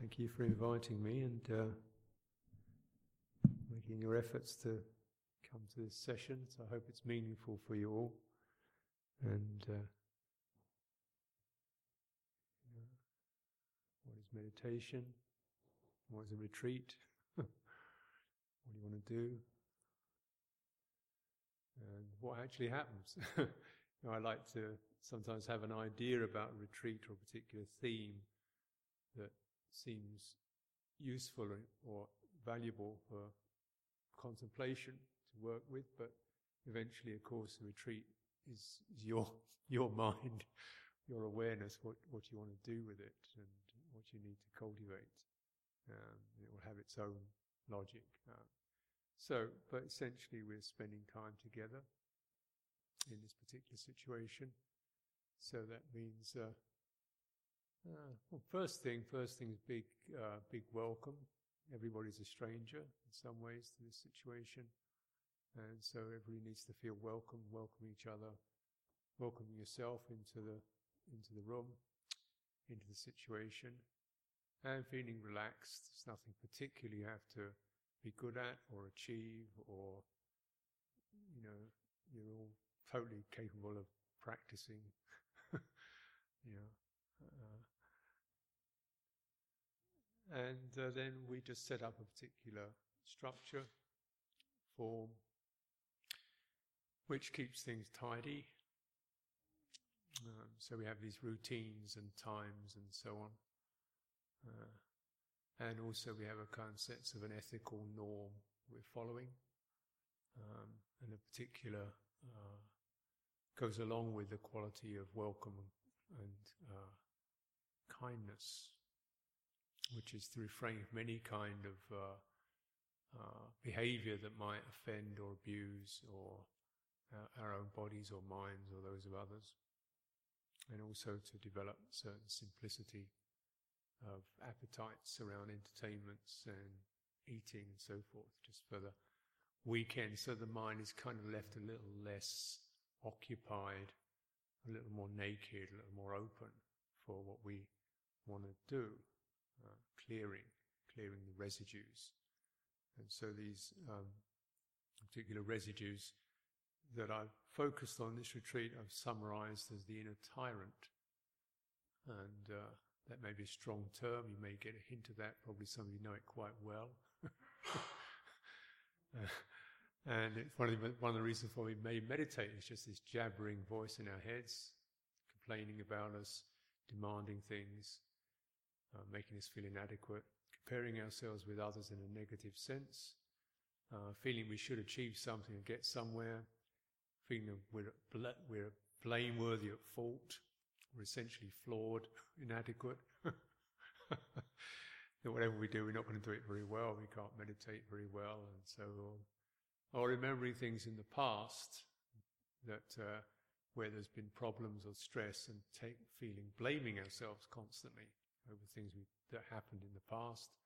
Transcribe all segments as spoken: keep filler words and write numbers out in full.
thank you for inviting me and uh, making your efforts to come to this session. So I hope it's meaningful for you all. And uh, you know, what is meditation? What is a retreat? What do you want to do? And what actually happens? You know, I like to sometimes have an idea about a retreat or a particular theme that seems useful or, or valuable for contemplation to work with, but eventually, of course, the retreat is, is your your mind, your awareness, what, what you want to do with it and what you need to cultivate. Um, it will have its own logic. Um, so, but essentially we're spending time together in this particular situation. So that means, uh, uh, well, first thing, first thing is big, uh, big welcome. Everybody's a stranger in some ways to this situation. And so everybody needs to feel welcome, welcome each other, welcome yourself into the, into the room, into the situation. And feeling relaxed. There's nothing particularly you have to be good at or achieve, or, you know, you're all totally capable of practicing, you know. Uh, and uh, then we just set up a particular structure, form, which keeps things tidy. Um, so we have these routines and times and so on. Uh, and also we have a kind of sense of an ethical norm we're following, um, and a particular uh, goes along with the quality of welcome and uh, kindness, which is to refrain from any kind of uh, uh, behavior that might offend or abuse or uh, our own bodies or minds or those of others, and also to develop certain simplicity of appetites around entertainments and eating and so forth, just for the weekend, so the mind is kind of left a little less occupied, a little more naked, a little more open for what we want to do, uh, clearing, clearing the residues. And so these um, particular residues that I've focused on this retreat, I've summarized as the inner tyrant. And uh, that may be a strong term, you may get a hint of that, probably some of you know it quite well. uh, and it's one of, the, one of the reasons why we may meditate is just this jabbering voice in our heads, complaining about us, demanding things, uh, making us feel inadequate, comparing ourselves with others in a negative sense, uh, feeling we should achieve something and get somewhere, feeling that we're, bl- we're blameworthy, at fault, we're essentially flawed, inadequate. That whatever we do, we're not going to do it very well. We can't meditate very well, and so, or remembering things in the past that uh, where there's been problems or stress, and take feeling blaming ourselves constantly over things we, that happened in the past.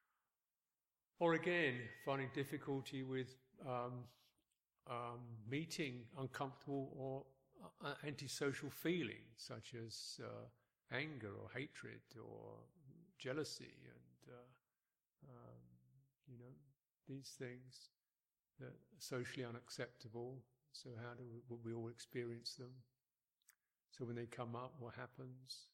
Or again, finding difficulty with um, um, meeting uncomfortable or Uh, antisocial feelings such as uh, anger or hatred or jealousy, and uh, um, you know, these things that are socially unacceptable. So how do we, will we all experience them? So when they come up, what happens?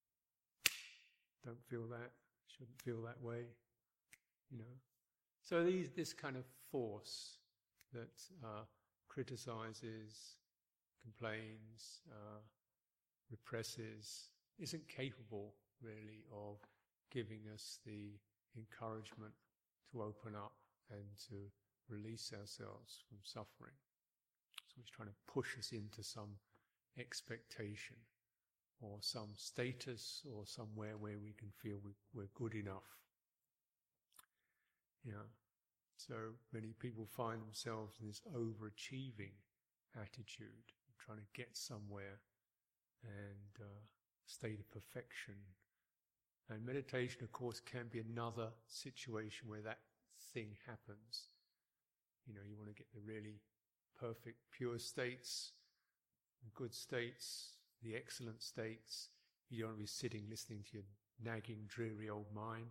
Don't feel that, shouldn't feel that way, you know. So these, this kind of force that uh, criticizes, complains, uh, represses, isn't capable really of giving us the encouragement to open up and to release ourselves from suffering. So it's trying to push us into some expectation or some status or somewhere where we can feel we, we're good enough. You know, so many people find themselves in this overachieving attitude, trying to get somewhere and uh, state of perfection. And meditation, of course, can be another situation where that thing happens. You know, you want to get the really perfect, pure states, the good states, the excellent states. You don't want to be sitting listening to your nagging, dreary old mind.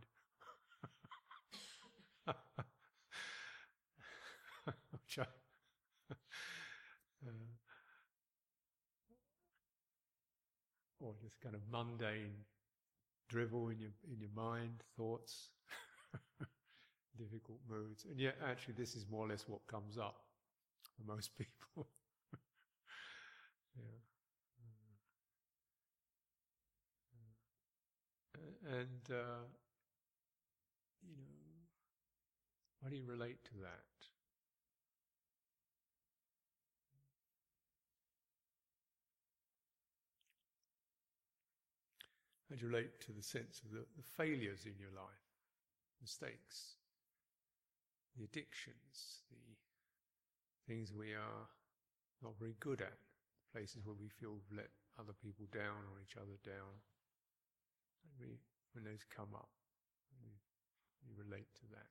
Which I, uh, or just kind of mundane drivel in your in your mind, thoughts, difficult moods, and yet actually this is more or less what comes up for most people. Yeah. Uh, and uh, you know, how do you relate to that? How do you relate to the sense of the, the failures in your life, mistakes, the addictions, the things we are not very good at, places where we feel we've let other people down or each other down? And we, when those come up, we, we relate to that.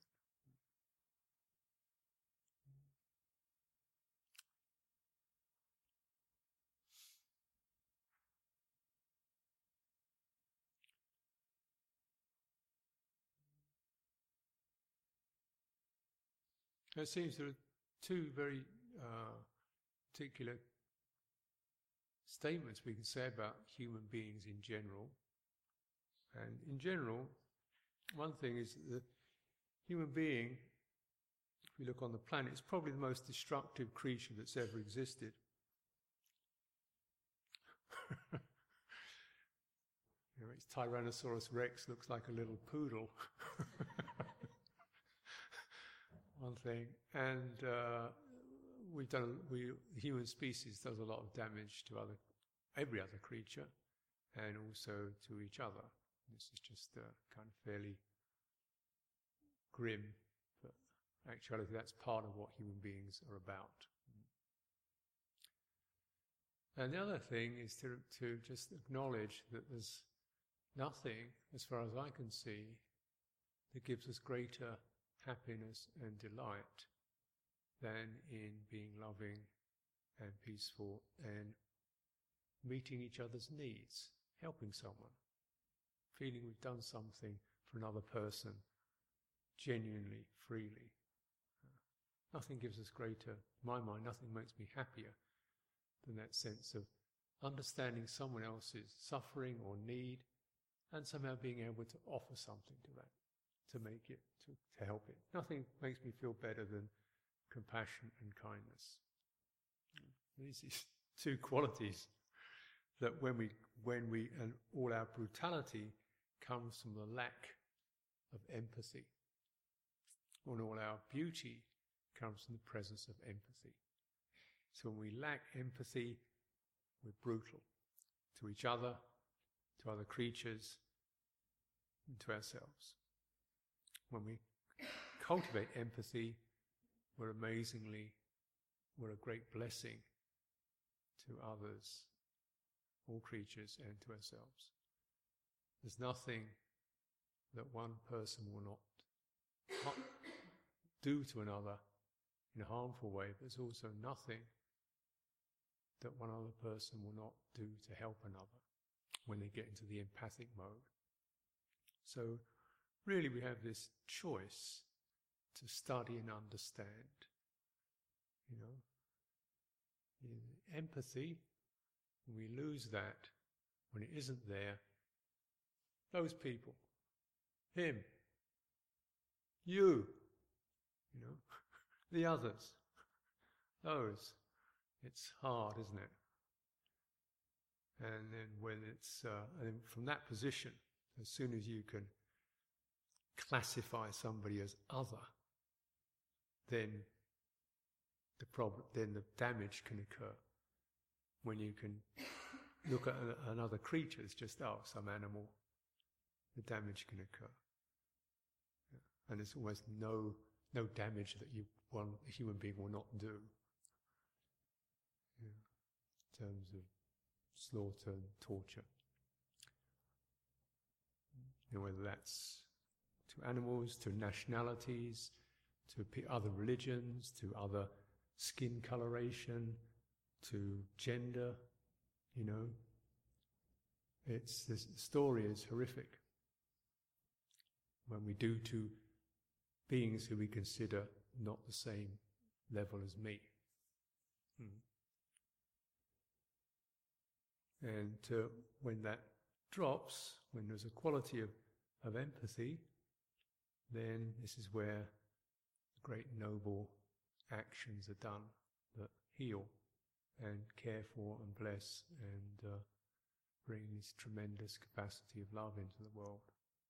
It seems there are two very uh, particular statements we can say about human beings in general. And in general, one thing is that the human being, if we look on the planet, is probably the most destructive creature that's ever existed. You know, its Tyrannosaurus Rex looks like a little poodle. One thing, and uh, we've done. We the human species does a lot of damage to other, every other creature, and also to each other. This is just uh, kind of fairly grim, but actually that's part of what human beings are about. And the other thing is to to just acknowledge that there's nothing, as far as I can see, that gives us greater happiness and delight than in being loving and peaceful and meeting each other's needs, helping someone, feeling we've done something for another person genuinely, freely. Nothing gives us greater, in my mind, nothing makes me happier than that sense of understanding someone else's suffering or need and somehow being able to offer something to that, to make it, to, to help it. Nothing makes me feel better than compassion and kindness. These are two qualities that when we, when we, and all our brutality comes from the lack of empathy. And all our beauty comes from the presence of empathy. So when we lack empathy, we're brutal to each other, to other creatures, and to ourselves. When we cultivate empathy, we're amazingly, we're a great blessing to others, all creatures, and to ourselves. There's nothing that one person will not do to another in a harmful way, but there's also nothing that one other person will not do to help another when they get into the empathic mode. So really we have this choice to study and understand. You know, in empathy, when we lose that, when it isn't there, those people, him, you, you know, the others, those, it's hard, isn't it? And then when it's, uh, and from that position, as soon as you can classify somebody as other, then the problem, then the damage can occur. When you can look at another creature as just, oh, some animal, the damage can occur. Yeah. And there's almost no no damage that you one a human being will not do. Yeah. In terms of slaughter and torture. You know, whether that's to animals, to nationalities, to other religions, to other skin coloration, to gender, you know. It's, this story is horrific. when we do to beings who we consider not the same level as me. Hmm. And uh, when that drops, when there's a quality of, of empathy, then this is where great noble actions are done that heal and care for and bless and uh, bring this tremendous capacity of love into the world.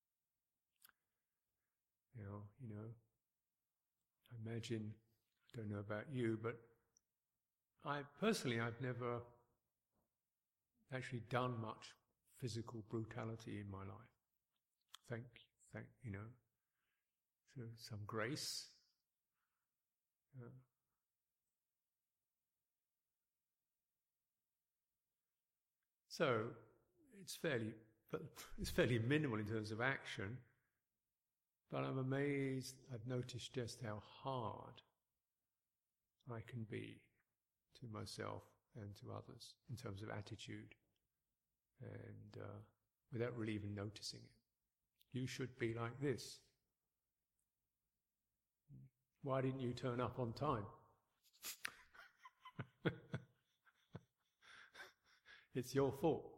You know, you know, I imagine, I don't know about you, but I personally, I've never actually done much physical brutality in my life. Thank, thank, you know, so some grace. Uh, so it's fairly, but it's fairly minimal in terms of action. But I'm amazed. I've noticed just how hard I can be to myself and to others in terms of attitude, and uh, without really even noticing it. You should be like this. Why didn't you turn up on time? It's your fault.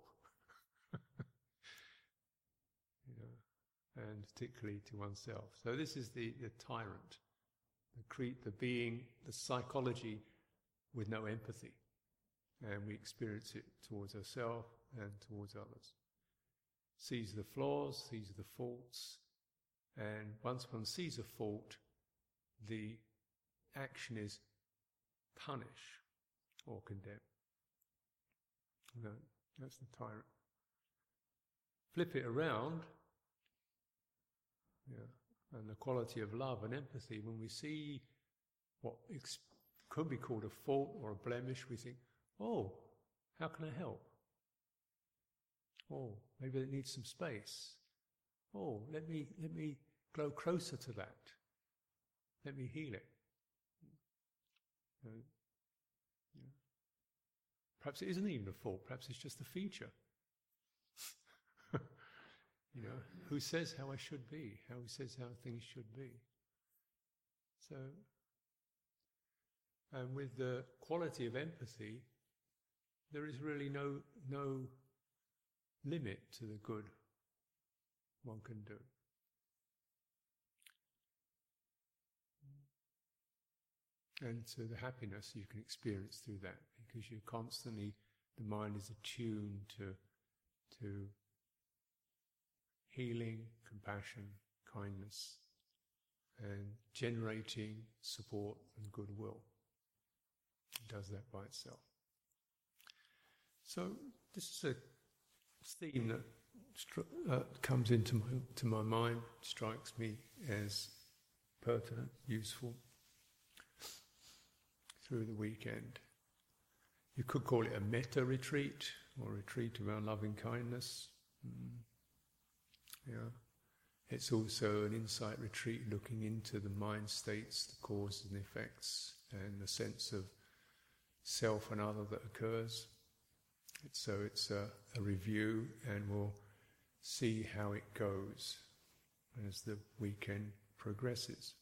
You know, and particularly to oneself. So this is the, the tyrant, the cre- the being, the psychology with no empathy. And we experience it towards ourselves and towards others. Sees the flaws, sees the faults, and once one sees a fault, the action is punish or condemn. No, that's the tyrant. Flip it around, yeah, and the quality of love and empathy, when we see what ex- could be called a fault or a blemish, we think, oh, how can I help? Oh, maybe it needs some space. Oh, let me let me grow closer to that. Let me heal it. Uh, yeah. Perhaps it isn't even a fault. Perhaps it's just a feature. You know, who says how I should be? How says how things should be? So, and with the quality of empathy, there is really no no limit to the good one can do. And so the happiness you can experience through that, because you constantly, the mind is attuned to to healing, compassion, kindness, and generating support and goodwill. It does that by itself. So this is a theme that stri- uh, comes into my to my mind, strikes me as pertinent, useful through the weekend. You could call it a metta retreat or retreat around loving kindness. Mm. Yeah. It's also an insight retreat looking into the mind states, the causes and effects, and the sense of self and other that occurs. It's, so it's a, a review, and we'll see how it goes as the weekend progresses.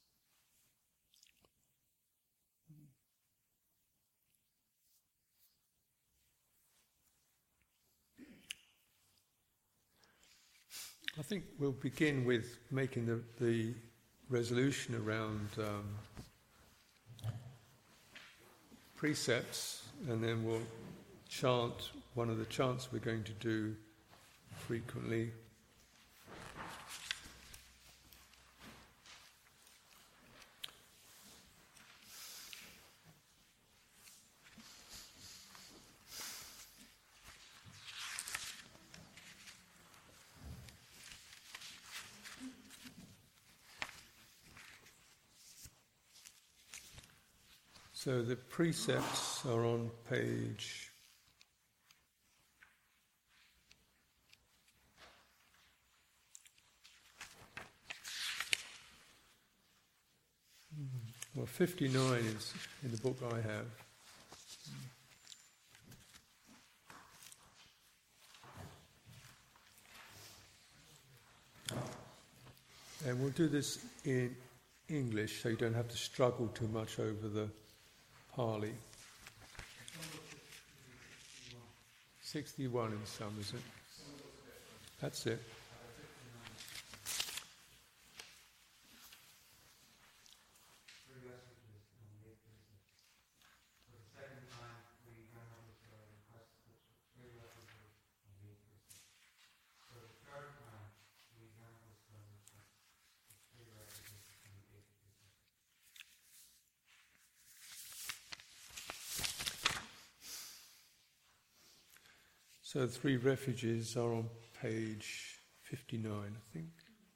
I think we'll begin with making the, the resolution around um, precepts, and then we'll chant one of the chants we're going to do frequently. So the precepts are on page well, fifty-nine is in the book I have. And we'll do this in English so you don't have to struggle too much over the Pali. sixty-one in some, is it? That's it. So the three refuges are on page fifty-nine, I think.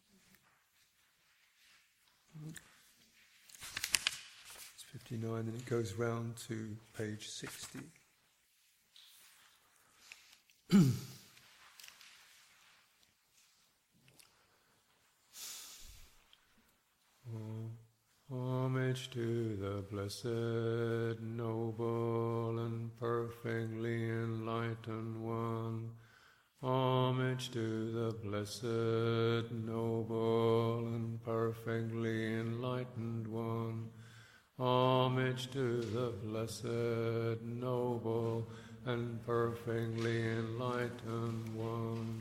It's fifty-nine, and it goes round to page sixty. Homage to the blessed, noble, and perfectly enlightened one. Homage to the blessed, noble, and perfectly enlightened one. Homage to the blessed, noble, and perfectly enlightened one.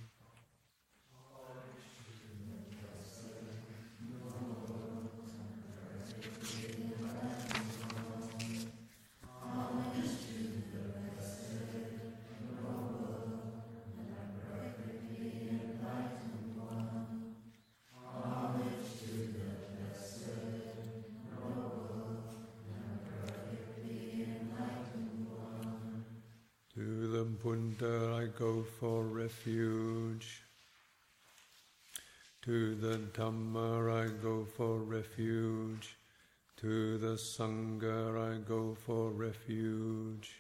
Buddha, I go for refuge. To the Dhamma, I go for refuge. To the Sangha, I go for refuge.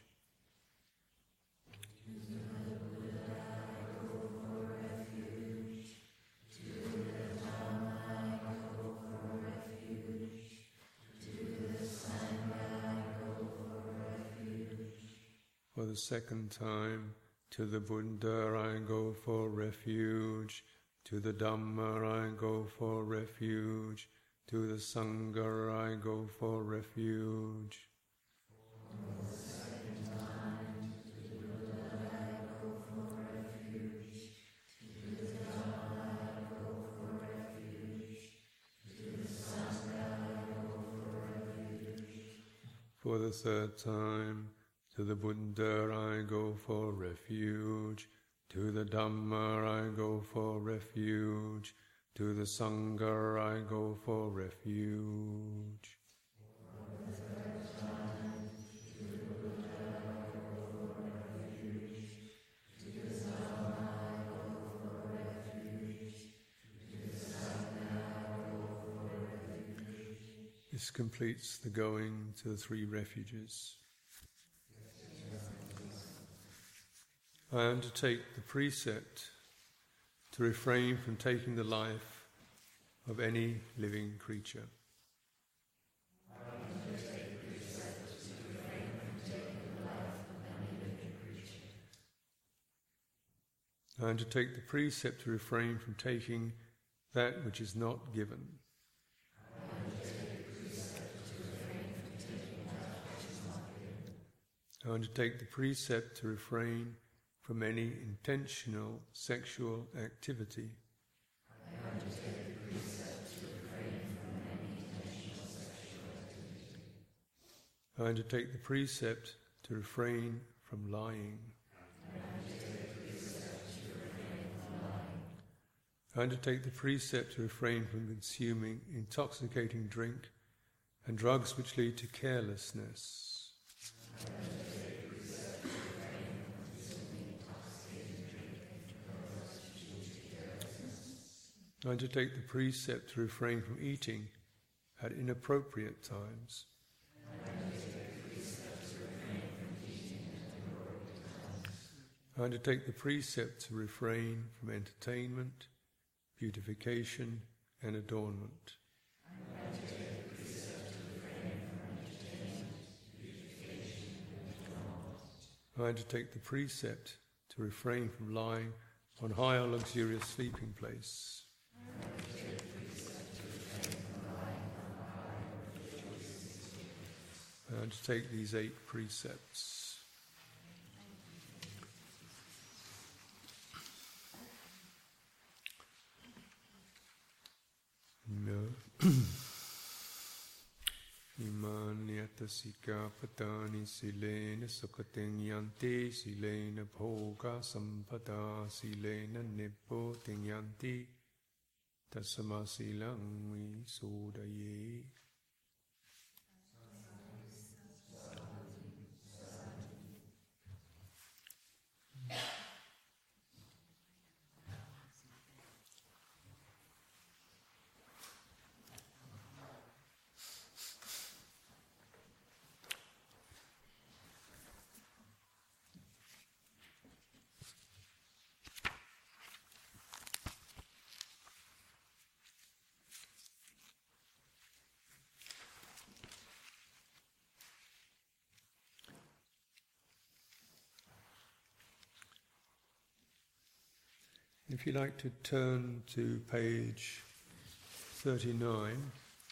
To the Buddha, I go for refuge. To the Dhamma, I go for refuge. To the Sangha, I go for refuge. For the second time, to the Buddha I go for refuge, to the Dhamma I go for refuge, to the Sangha I go for refuge. For the second time, to the Buddha I go for refuge, to the Dhamma I go for refuge, to the Sangha I go for refuge. For the third time, to the Buddha I go for refuge, to the Dhamma I go for refuge, to the Sangha I go for refuge. For the third time, to the Buddha I go for refuge, to the Dhamma I go for refuge, to the Sangha I go for refuge. This completes the going to the three refuges. I undertake the precept to refrain from taking the life of any living creature. I undertake the precept to refrain from taking the life of any living creature. I undertake the precept to refrain from taking that which is not given. I undertake the precept to refrain from taking that which is not given. I undertake the precept to refrain from any intentional sexual activity. I undertake the precept to refrain from any intentional sexual activity. I undertake the precept to refrain from lying. I undertake the precept to refrain from lying. I undertake the precept to refrain from consuming intoxicating drink and drugs which lead to carelessness. I undertake the precept to refrain from consuming intoxicating drink and drugs which lead to carelessness. I undertake the precept to refrain from eating at inappropriate times. I undertake the precept to refrain from eating at inappropriate times. I undertake the precept to refrain from entertainment, beautification, and adornment. I undertake the precept to refrain from entertainment, beautification, and adornment. I undertake the precept to refrain from lying on high or luxurious sleeping place. I undertake the Uh, to take these eight precepts. No. Imanyata sikapatani silena sukating yanti silena bhoga sampada silena nibboting yanti tasama silang vi sodaye. If you like to turn to page thirty-nine,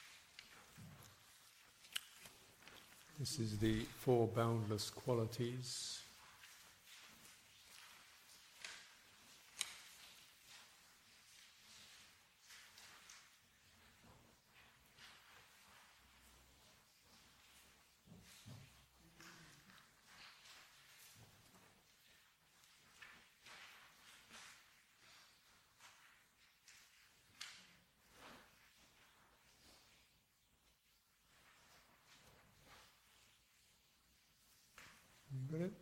this is the Four Boundless Qualities. Got it?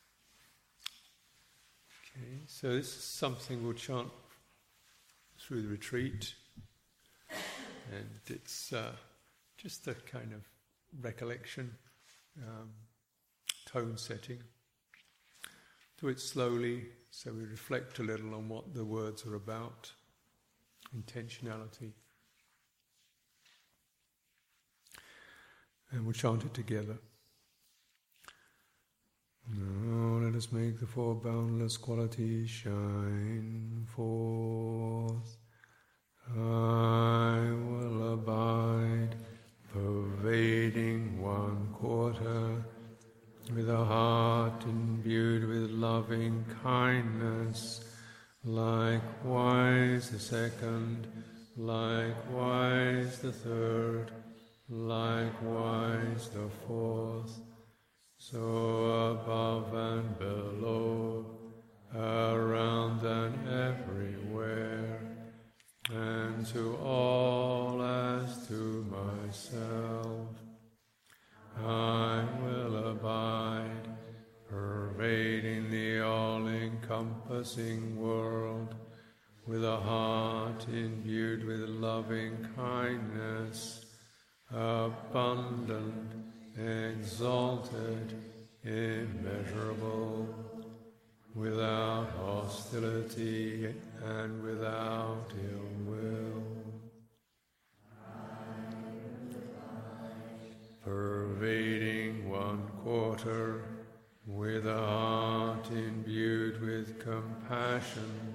Okay, so this is something we'll chant through the retreat, and it's uh, just a kind of recollection, um, tone setting. Do it slowly, so we reflect a little on what the words are about, intentionality, and we'll chant it together. Now let us make the four boundless qualities shine forth. I will abide, pervading one quarter, with a heart imbued with loving kindness, likewise the second, likewise the third, likewise the fourth. So above and below, around and everywhere, and to all as to myself, I will abide, pervading the all-encompassing world, with a heart imbued with loving kindness, abundant, exalted, immeasurable, without hostility and without ill will, pervading one quarter, with a heart imbued with compassion,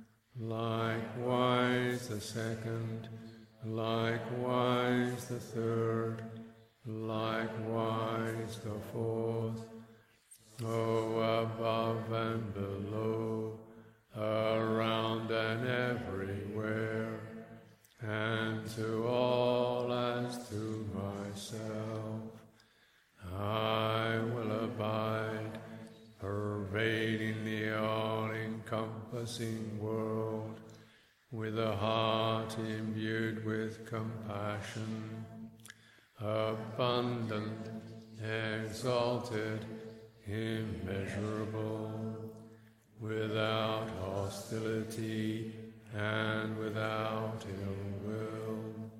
likewise the second, likewise the third, likewise the fourth. Oh, above and below, around and everywhere, and to all as to myself, I will abide, pervading the all-encompassing world, with a heart imbued with compassion, abundant, exalted, immeasurable, without hostility and without ill will.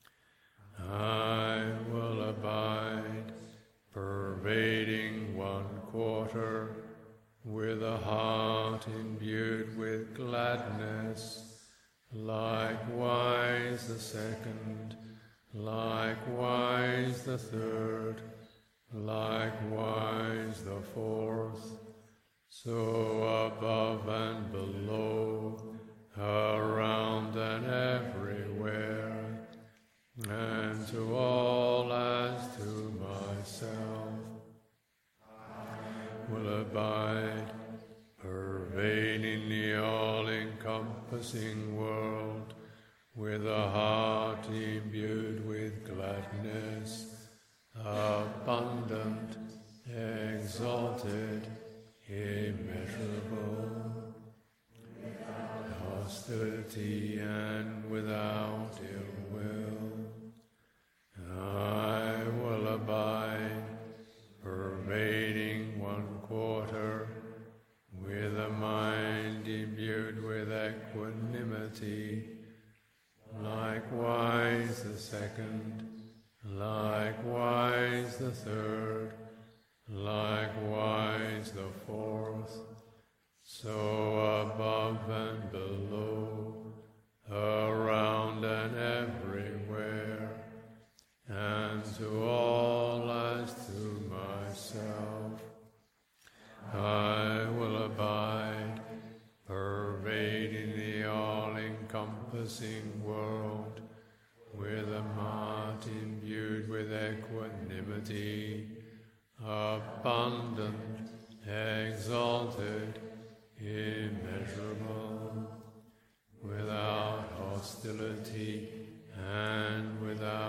I will abide, pervading one quarter, with a heart imbued with gladness, likewise the second, likewise the third, likewise the fourth. So above and below, around and everywhere, and to all as to myself, encompassing world, with a heart imbued with gladness, abundant, exalted, immeasurable, without hostility and without ill will. I will abide, pervading one quarter, with a mind imbued with equanimity, likewise the second, likewise the third, likewise the fourth, so above and below, around and everywhere, and to all as to myself. I will abide, pervading the all-encompassing world, with a heart imbued with equanimity, abundant, exalted, immeasurable, without hostility and without